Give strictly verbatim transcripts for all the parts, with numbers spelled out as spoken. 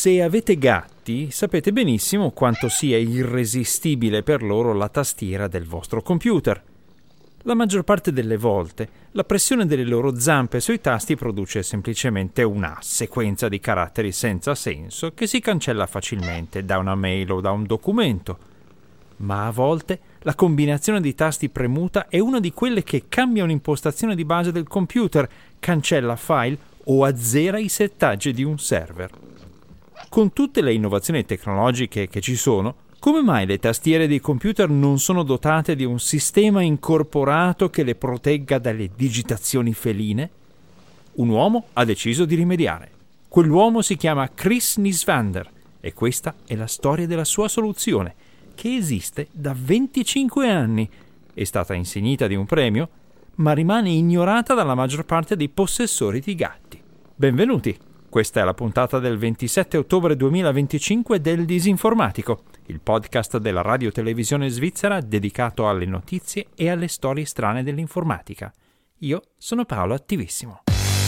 Se avete gatti, sapete benissimo quanto sia irresistibile per loro la tastiera del vostro computer. La maggior parte delle volte, la pressione delle loro zampe sui tasti produce semplicemente una sequenza di caratteri senza senso che si cancella facilmente da una mail o da un documento. Ma a volte la combinazione di tasti premuta è una di quelle che cambia un'impostazione di base del computer, cancella file o azzera i settaggi di un server. Con tutte le innovazioni tecnologiche che ci sono, come mai le tastiere dei computer non sono dotate di un sistema incorporato che le protegga dalle digitazioni feline? Un uomo ha deciso di rimediare. Quell'uomo si chiama Chris Nisvander e questa è la storia della sua soluzione, che esiste da venticinque anni, è stata insignita di un premio, ma rimane ignorata dalla maggior parte dei possessori di gatti. Benvenuti! Questa è la puntata del ventisette ottobre duemilaventicinque del Disinformatico, il podcast della radio-televisione svizzera dedicato alle notizie e alle storie strane dell'informatica. Io sono Paolo Attivissimo.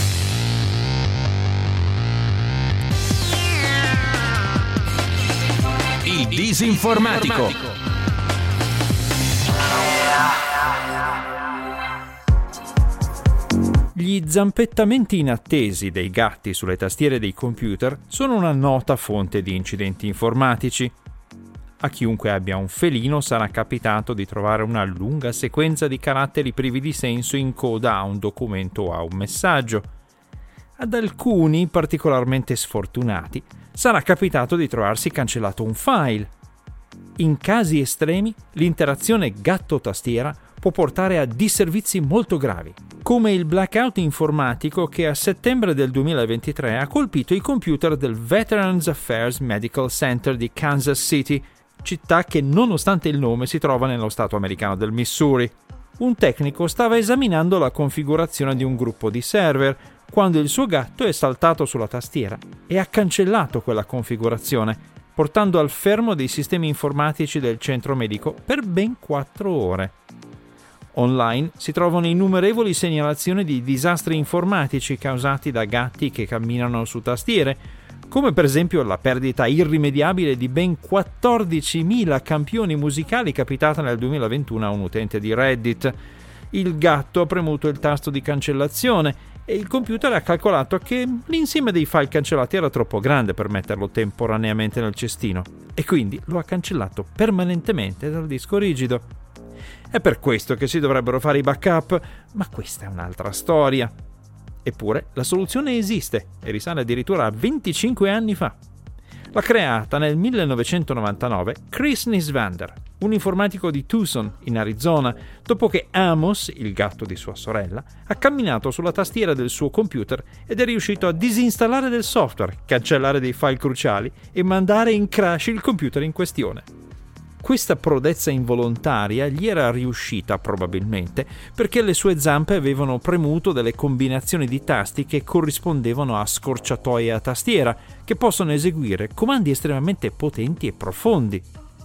Il Disinformatico. Gli zampettamenti inattesi dei gatti sulle tastiere dei computer sono una nota fonte di incidenti informatici. A chiunque abbia un felino sarà capitato di trovare una lunga sequenza di caratteri privi di senso in coda a un documento o a un messaggio. Ad alcuni, particolarmente sfortunati, sarà capitato di trovarsi cancellato un file. In casi estremi, l'interazione gatto-tastiera può portare a disservizi molto gravi, come il blackout informatico che a settembre del duemilaventitré ha colpito i computer del Veterans Affairs Medical Center di Kansas City, città che nonostante il nome si trova nello stato americano del Missouri. Un tecnico stava esaminando la configurazione di un gruppo di server quando il suo gatto è saltato sulla tastiera e ha cancellato quella configurazione, portando al fermo dei sistemi informatici del centro medico per ben quattro ore. Online si trovano innumerevoli segnalazioni di disastri informatici causati da gatti che camminano su tastiere, come per esempio la perdita irrimediabile di ben quattordicimila campioni musicali capitata nel duemilaventuno a un utente di Reddit. Il gatto ha premuto il tasto di cancellazione e il computer ha calcolato che l'insieme dei file cancellati era troppo grande per metterlo temporaneamente nel cestino e quindi lo ha cancellato permanentemente dal disco rigido. È per questo che si dovrebbero fare i backup, ma questa è un'altra storia. Eppure la soluzione esiste e risale addirittura a venticinque anni fa. L'ha creata nel millenovecentonovantanove Chris Nisvander, un informatico di Tucson, in Arizona, dopo che Amos, il gatto di sua sorella, ha camminato sulla tastiera del suo computer ed è riuscito a disinstallare del software, cancellare dei file cruciali e mandare in crash il computer in questione. Questa prodezza involontaria gli era riuscita probabilmente perché le sue zampe avevano premuto delle combinazioni di tasti che corrispondevano a scorciatoie a tastiera che possono eseguire comandi estremamente potenti e profondi.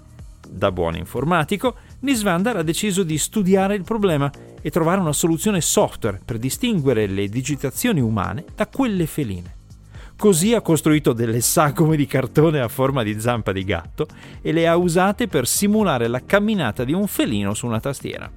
Da buon informatico, Nisvander ha deciso di studiare il problema e trovare una soluzione software per distinguere le digitazioni umane da quelle feline. Così ha costruito delle sagome di cartone a forma di zampa di gatto e le ha usate per simulare la camminata di un felino su una tastiera.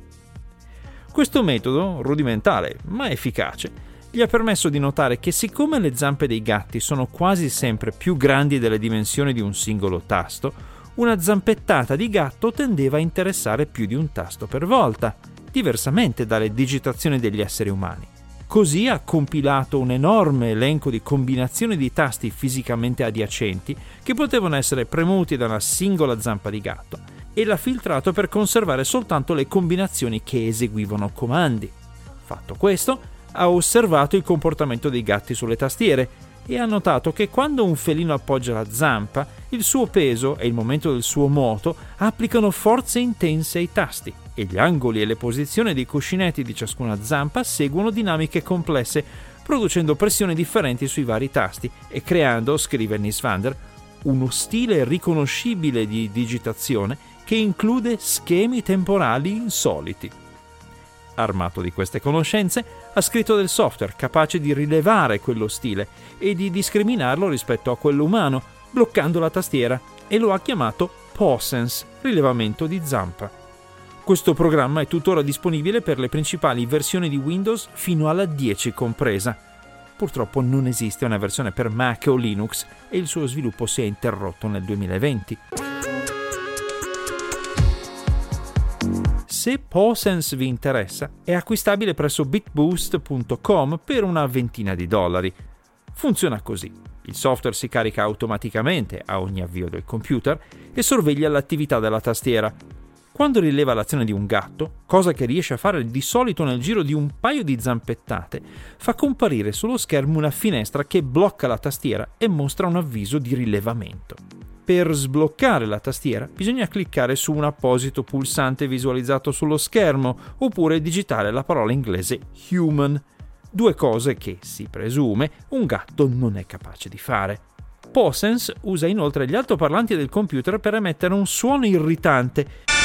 Questo metodo, rudimentale ma efficace, gli ha permesso di notare che siccome le zampe dei gatti sono quasi sempre più grandi delle dimensioni di un singolo tasto, una zampettata di gatto tendeva a interessare più di un tasto per volta, diversamente dalle digitazioni degli esseri umani. Così ha compilato un enorme elenco di combinazioni di tasti fisicamente adiacenti che potevano essere premuti da una singola zampa di gatto e l'ha filtrato per conservare soltanto le combinazioni che eseguivano comandi. Fatto questo, ha osservato il comportamento dei gatti sulle tastiere e ha notato che quando un felino appoggia la zampa, il suo peso e il momento del suo moto applicano forze intense ai tasti e gli angoli e le posizioni dei cuscinetti di ciascuna zampa seguono dinamiche complesse, producendo pressioni differenti sui vari tasti e creando, scrive Nisvander, uno stile riconoscibile di digitazione che include schemi temporali insoliti. Armato di queste conoscenze, ha scritto del software capace di rilevare quello stile e di discriminarlo rispetto a quello umano, bloccando la tastiera, e lo ha chiamato PawSense, rilevamento di zampa. Questo programma è tuttora disponibile per le principali versioni di Windows fino alla dieci compresa. Purtroppo non esiste una versione per Mac o Linux e il suo sviluppo si è interrotto nel duemilaventi. Se PawSense vi interessa, è acquistabile presso bitboost punto com per una ventina di dollari. Funziona così: il software si carica automaticamente a ogni avvio del computer e sorveglia l'attività della tastiera. Quando rileva l'azione di un gatto, cosa che riesce a fare di solito nel giro di un paio di zampettate, fa comparire sullo schermo una finestra che blocca la tastiera e mostra un avviso di rilevamento. Per sbloccare la tastiera bisogna cliccare su un apposito pulsante visualizzato sullo schermo oppure digitare la parola inglese human, due cose che, si presume, un gatto non è capace di fare. PawSense usa inoltre gli altoparlanti del computer per emettere un suono irritante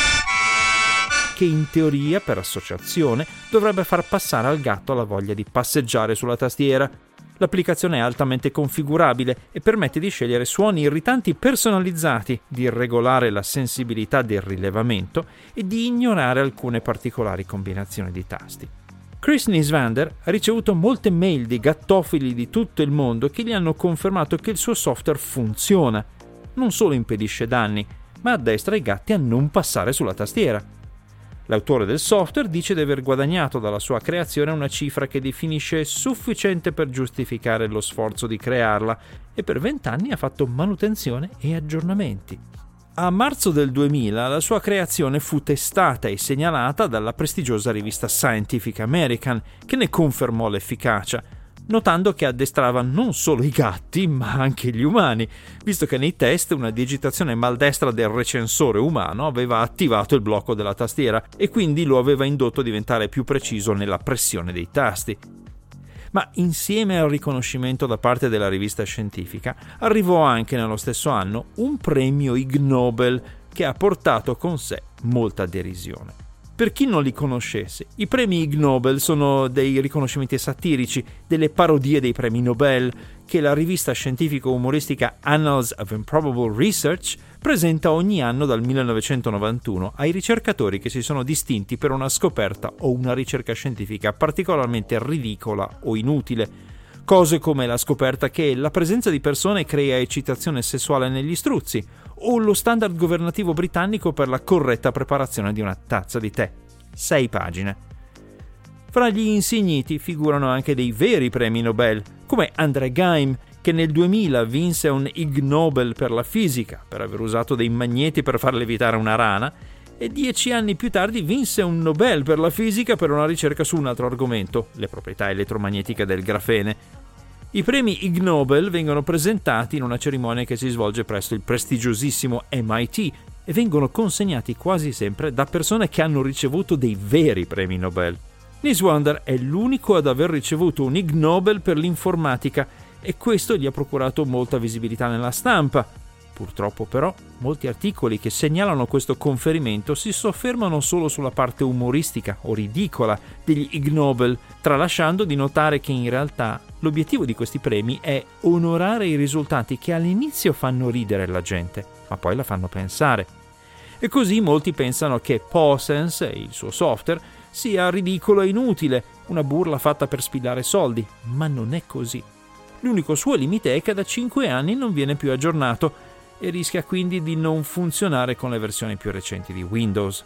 che in teoria, per associazione, dovrebbe far passare al gatto la voglia di passeggiare sulla tastiera. L'applicazione è altamente configurabile e permette di scegliere suoni irritanti personalizzati, di regolare la sensibilità del rilevamento e di ignorare alcune particolari combinazioni di tasti. Chris Nisvander ha ricevuto molte mail di gattofili di tutto il mondo che gli hanno confermato che il suo software funziona. Non solo impedisce danni, ma addestra i gatti a non passare sulla tastiera. L'autore del software dice di aver guadagnato dalla sua creazione una cifra che definisce sufficiente per giustificare lo sforzo di crearla e per vent'anni ha fatto manutenzione e aggiornamenti. A marzo del duemila la sua creazione fu testata e segnalata dalla prestigiosa rivista Scientific American, che ne confermò l'efficacia, notando che addestrava non solo i gatti ma anche gli umani, visto che nei test una digitazione maldestra del recensore umano aveva attivato il blocco della tastiera e quindi lo aveva indotto a diventare più preciso nella pressione dei tasti. Ma insieme al riconoscimento da parte della rivista scientifica arrivò anche nello stesso anno un premio Ig Nobel che ha portato con sé molta derisione. Per chi non li conoscesse, i premi Ig Nobel sono dei riconoscimenti satirici, delle parodie dei premi Nobel che la rivista scientifico-umoristica Annals of Improbable Research presenta ogni anno dal millenovecentonovantuno ai ricercatori che si sono distinti per una scoperta o una ricerca scientifica particolarmente ridicola o inutile. Cose come la scoperta che la presenza di persone crea eccitazione sessuale negli struzzi, o lo standard governativo britannico per la corretta preparazione di una tazza di tè. Sei pagine. Fra gli insigniti figurano anche dei veri premi Nobel, come André Geim, che nel duemila vinse un Ig Nobel per la fisica, per aver usato dei magneti per far levitare una rana, e dieci anni più tardi vinse un Nobel per la fisica per una ricerca su un altro argomento, le proprietà elettromagnetiche del grafene. I premi Ig Nobel vengono presentati in una cerimonia che si svolge presso il prestigiosissimo M I T e vengono consegnati quasi sempre da persone che hanno ricevuto dei veri premi Nobel. Niswander è l'unico ad aver ricevuto un Ig Nobel per l'informatica e questo gli ha procurato molta visibilità nella stampa. Purtroppo però molti articoli che segnalano questo conferimento si soffermano solo sulla parte umoristica o ridicola degli Ig Nobel, tralasciando di notare che in realtà l'obiettivo di questi premi è onorare i risultati che all'inizio fanno ridere la gente, ma poi la fanno pensare. E così molti pensano che PawSense e il suo software sia ridicolo e inutile, una burla fatta per spillare soldi, ma non è così. L'unico suo limite è che da cinque anni non viene più aggiornato e rischia quindi di non funzionare con le versioni più recenti di Windows.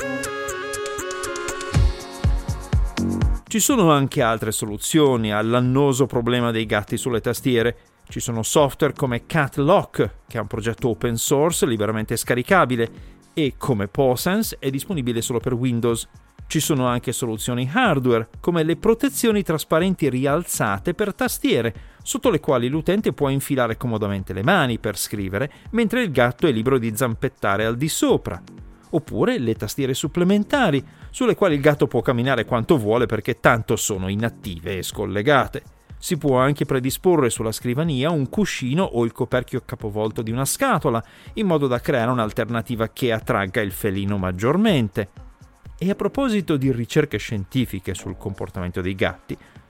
Ci sono anche altre soluzioni all'annoso problema dei gatti sulle tastiere. Ci sono software come Cat Lock, che è un progetto open source liberamente scaricabile, e come PawSense è disponibile solo per Windows. Ci sono anche soluzioni hardware, come le protezioni trasparenti rialzate per tastiere, sotto le quali l'utente può infilare comodamente le mani per scrivere, mentre il gatto è libero di zampettare al di sopra. Oppure le tastiere supplementari, sulle quali il gatto può camminare quanto vuole perché tanto sono inattive e scollegate. Si può anche predisporre sulla scrivania un cuscino o il coperchio capovolto di una scatola, in modo da creare un'alternativa che attragga il felino maggiormente. E a proposito di ricerche scientifiche sul comportamento dei gatti,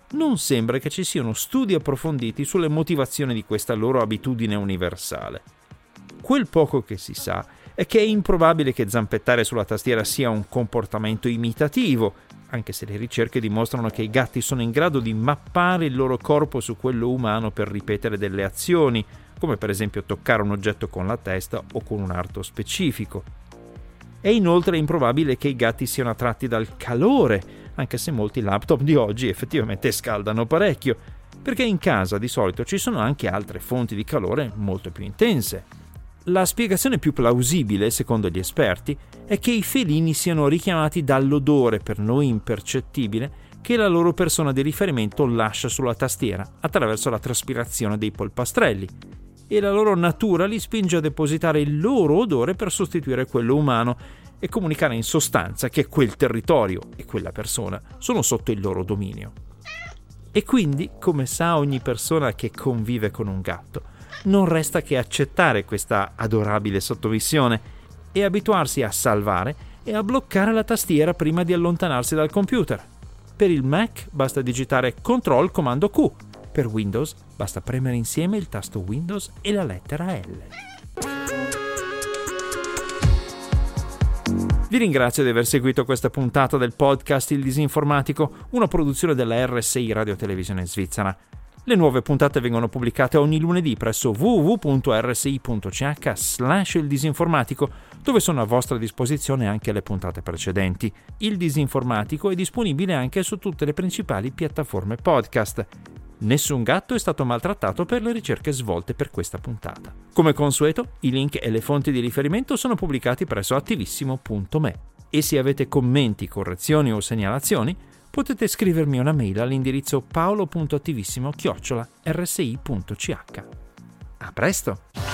non sembra che ci siano studi approfonditi sulle motivazioni di questa loro abitudine universale. Quel poco che si sa è che è improbabile che zampettare sulla tastiera sia un comportamento imitativo, anche se le ricerche dimostrano che i gatti sono in grado di mappare il loro corpo su quello umano per ripetere delle azioni, come per esempio toccare un oggetto con la testa o con un arto specifico. È inoltre improbabile che i gatti siano attratti dal calore, anche se molti laptop di oggi effettivamente scaldano parecchio, perché in casa di solito ci sono anche altre fonti di calore molto più intense. La spiegazione più plausibile, secondo gli esperti, è che i felini siano richiamati dall'odore per noi impercettibile che la loro persona di riferimento lascia sulla tastiera attraverso la traspirazione dei polpastrelli, e la loro natura li spinge a depositare il loro odore per sostituire quello umano e comunicare in sostanza che quel territorio e quella persona sono sotto il loro dominio. E quindi, come sa ogni persona che convive con un gatto, non resta che accettare questa adorabile sottomissione e abituarsi a salvare e a bloccare la tastiera prima di allontanarsi dal computer. Per il Mac basta digitare Control comando Q, per Windows basta premere insieme il tasto Windows e la lettera L. Vi ringrazio di aver seguito questa puntata del podcast Il Disinformatico, una produzione della R S I Radio Televisione Svizzera. Le nuove puntate vengono pubblicate ogni lunedì presso w w w punto r s i punto c h slash il disinformatico, dove sono a vostra disposizione anche le puntate precedenti. Il Disinformatico è disponibile anche su tutte le principali piattaforme podcast. Nessun gatto è stato maltrattato per le ricerche svolte per questa puntata. Come consueto, i link e le fonti di riferimento sono pubblicati presso attivissimo punto me e se avete commenti, correzioni o segnalazioni potete scrivermi una mail all'indirizzo paolo punto attivissimo chiocciola r s i punto c h. A presto!